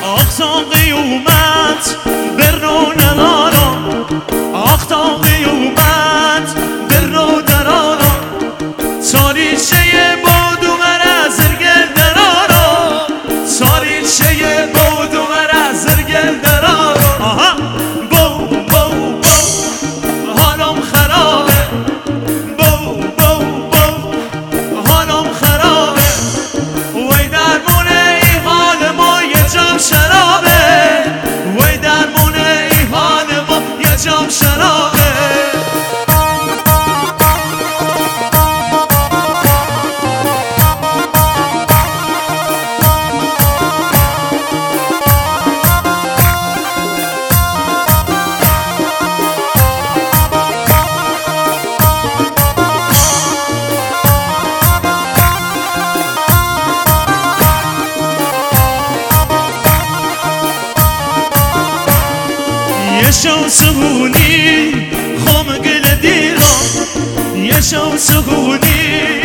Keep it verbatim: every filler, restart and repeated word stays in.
آخ تا قیومت برو ندارم، آخ تا قیومت برو درارم، تاریچه بود و من زرگل درارم، تاریچه بود و من زرگل درارم. آها بو بو بو حالم خرابه، بو بو بو حالم خرابه، وی درمونه ای حال ما یه جام شرابه، وی درمونه ای حال ما یه جام شرابه. یشو سهونی خم گل دیرم، یشو سهونی